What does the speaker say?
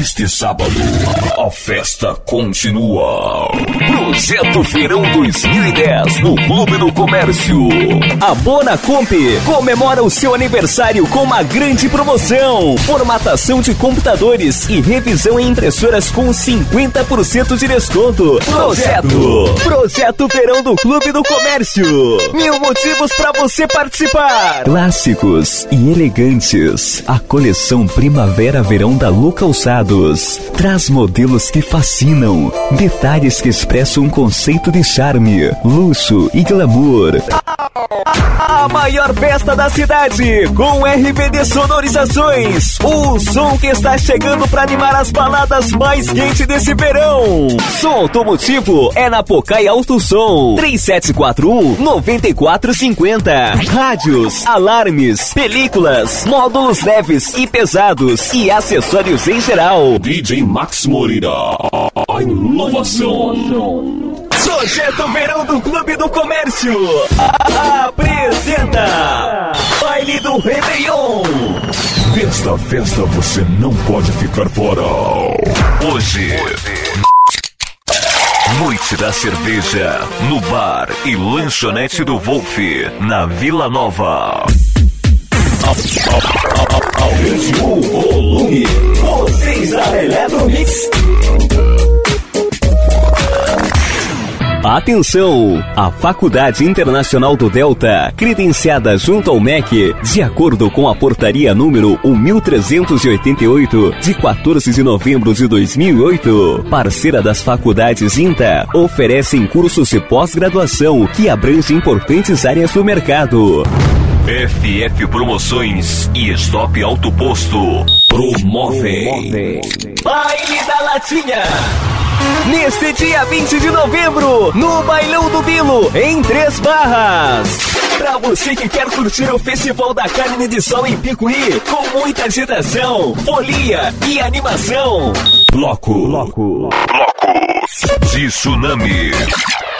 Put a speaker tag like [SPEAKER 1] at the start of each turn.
[SPEAKER 1] Neste sábado, a festa continua. Projeto Verão 2010 no Clube do Comércio.
[SPEAKER 2] A Bonacomp comemora o seu aniversário com uma grande promoção. Formatação de computadores e revisão em impressoras com 50% de desconto. Projeto Verão do Clube do Comércio. 1000 motivos para você participar. Clássicos e elegantes. A coleção Primavera-Verão da Lu Calçados traz modelos que fascinam, detalhes que expressam um conceito de charme, luxo e glamour. A maior festa da cidade, com RBD Sonorizações, o som que está chegando para animar as baladas mais quentes desse verão. Som automotivo é na Pocai Alto Som, 3741-9450. Rádios, alarmes, películas, módulos leves e pesados e acessórios em geral.
[SPEAKER 1] DJ Max Moreira, a inovação.
[SPEAKER 2] Projeto Verão do Clube do Comércio apresenta Baile do Réveillon.
[SPEAKER 1] Desta festa você não pode ficar fora. Hoje, Noite da Cerveja, no bar e lanchonete do Wolf, na Vila Nova.
[SPEAKER 2] Aumente o volume, vocês da Eletromix. Atenção! A Faculdade Internacional do Delta, credenciada junto ao MEC, de acordo com a portaria número 1388, de 14 de novembro de 2008, parceira das faculdades INTA, oferecem cursos de pós-graduação que abrangem importantes áreas do mercado.
[SPEAKER 1] FF Promoções e Stop Auto Posto promovem
[SPEAKER 2] Baile da Latinha. Neste dia 20 de novembro, no Bailão do Bilo, em 3 Barras. Pra você que quer curtir o Festival da Carne de Sol em Picuí, com muita agitação, folia e animação.
[SPEAKER 1] Blocos de Tsunami.